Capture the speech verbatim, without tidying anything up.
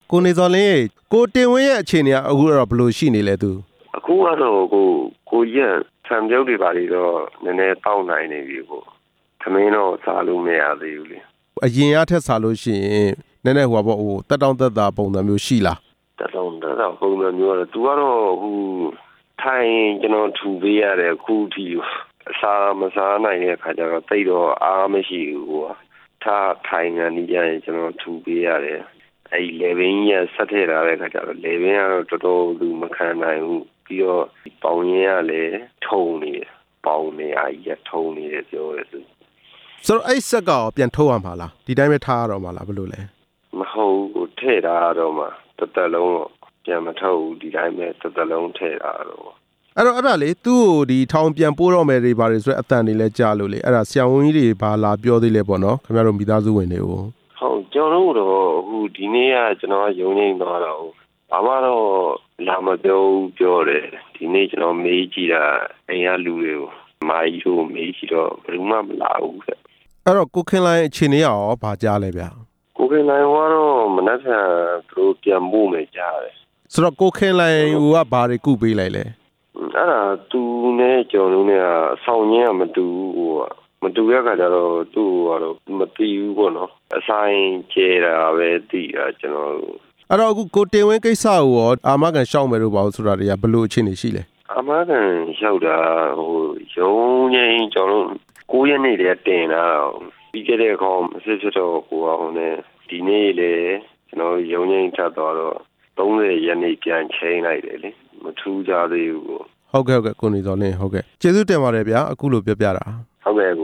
ကိုနေစောလင်းကိုတင်ဝင်းရဲ့အခြေအနေကအခုတော့ဘယ်လိုရှိနေလဲသူအခုကတော့ကိုကိုရက်ဆံပြုတ်တွေပါလေတော့နည်းနည်းတောက်နိုင်နေပြီကိုသမင်းတော့စားလို့မရသေးဘူးလေအရင်အထက်စားလို့ရှိရင်နည်းနည်းဟိုပေါ့ဟိုတက်တောင့်တက်တာပုံစံမျိုးရှိလားတက်တောင့်တက်တာပုံစံမျိုးကတော့သူကတော့ဟိုထိုင်ကျွန်တော်ထူပေးရတယ်အခုထိအစားမစားနိုင်တဲ့ခါကျတော့တိတ်တော့အားမရှိဘူးကွာထားထိုင်နေကြရင်ကျွန်တော်ထူပေးရတယ်အဲ့လေဘင်းကြီးဆက်ထည့်ထားတဲ့ခါကျတော့လေဘင်းကတော့တော်တော်သူမခံနိုင်ဘူးပြီးတော့ပေါင်ရင်းကလည်းထုံနေတယ်ပေါင်နေအကြီးထုံနေတယ်ပြောရဲသူဆိုတော့အဲ့ဆက်ကရောပြန်ထုတ်ရမှာလားဒီတိုင်းပဲထားရတော့မှာလားဘယ်လိုလဲမဟုတ်ဘူးထည့်ထားတော့မှတစ်သက်လုံးတော့ပြန်မထုတ်ဘူးဒီတိုင်းပဲတစ်သက်လုံးထည့်ထားတော့အဲ့တော့အဲ့ဒါလေသူ့ကိုဒီထောင်ပြန်ပို့တော့မယ်တွေပါတယ်ဆိုတော့အတန်တွေလဲကြားလို့လေအဲ့ဒါဆရာဝန်ကြီးတွေဘာလာပြောသေးလဲပေါ့နော်ခင်ဗျားတို့မိသားစုဝင်တွေကိုဟုတ်ကျွန်တော်တို့တော့အခုဒီနေ့ကကျွန်တော်ရုံငိမ့်သွားတော့ဘာမှတော့လာမပြောပြောတယ်ဒီနေ့ကျွန်တော်မေးကြည့်တာအိမ်ကလူတွေကိုမာကြီးတို့မေးကြည့်တော့ဘယ်မှမလာဘူးတဲ့အဲ့တော့ကိုခင်လိုင်းအခြေအနေရောဘာကြားလဲဗျာကိုခင်လိုင်းကတော့မနှက်ဆန်သူတို့ပြန်ပို့မယ်ကြားတယ်ဆိုတော့ကိုခင်လိုင်းကဘာတွေကုပေးလိုက်လဲအဲ့ဒါသူနဲ့ကျော်လုံးနဲ့အဆောင်ရင်းကမတူဘူးဟိုမတူရခါကျတော့သူ့ကတော့မသိဘူးပေါ့နော်အဆိုင်ကျဲတာပဲသိတာကျွန်တော်အဲ့တော့အခုကိုတင်ဝင်းကိစ္စကိုရောအာမခံရှောက်မယ်လို့ပါဆိုတာတွေကဘယ်လိုအခြေအနေရှိလဲအာမခံရှောက်တာဟိုရုံးချင်းကျွန်တော်ကိုရက်နေ့တည်းတင်တာပြီးခဲ့တဲ့ခေါင်းအစစ်စစ်တော့ကိုအောင်နဲ့ဒီနေ့လေကျွန်တော်ရုံးချင်းထပ်သွားတော့သုံးဆယ်ရက်နေ့ပြန်ချိန်လိုက်တယ်လေမထူးကြသေးဘူးဟုတ်ကဲ့ဟုတ်ကဲ့ကိုနေစောလင်းဟုတ်ကဲ့ကျေးဇူးတင်ပါတယ်ဗျာအခုလိုပြောပြတာဟုတ်ကဲ့